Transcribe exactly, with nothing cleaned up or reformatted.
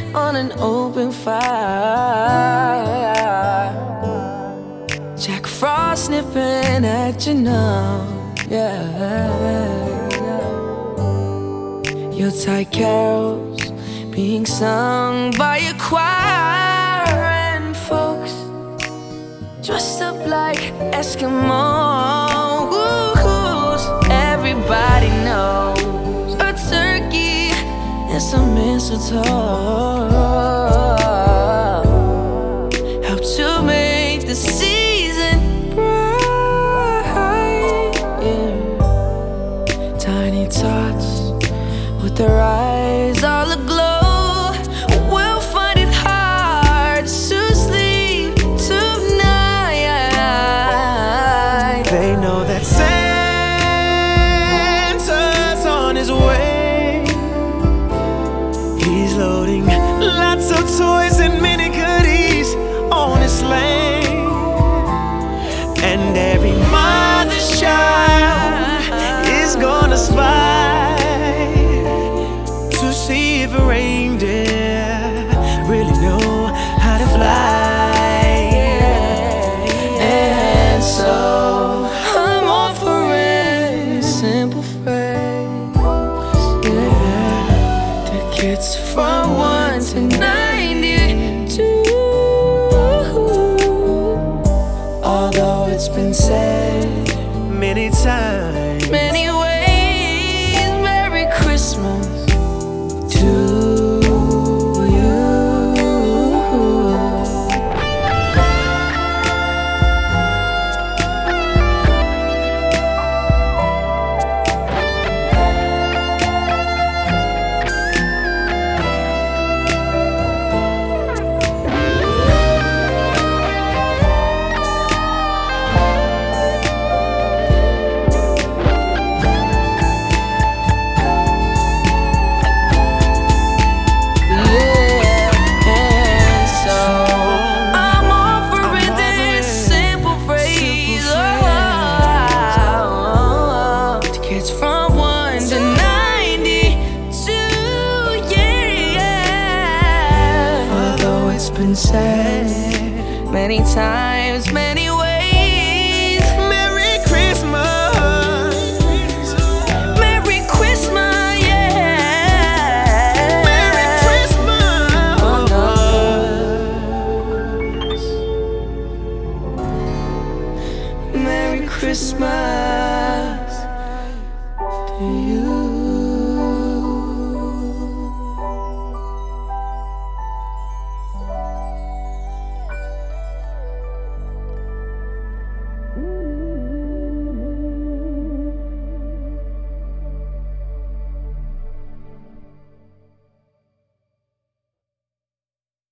on an open fire. Jack Frost nipping at your nose, yeah. Your tight carols being sung by a choir, and folks dressed up like Eskimos. Everybody knows a turkey and some mistletoe help to make the season bright, yeah. Tiny tots with their eyes all aglow will find it hard to sleep tonight. They know that Santa's on his way. He's loading lots of toys and mini goodies on his sleigh. And every mother's child is gonna spy to see if a reindeer really know how to fly. And so I'm offering a simple phrase, yeah. Tickets from one to ninety-two. Although it's been said Many times, many ways, Merry Christmas to you. Been said many times, many ways. Merry Christmas, Merry Christmas, yeah. Merry Christmas, oh, no. Merry Christmas.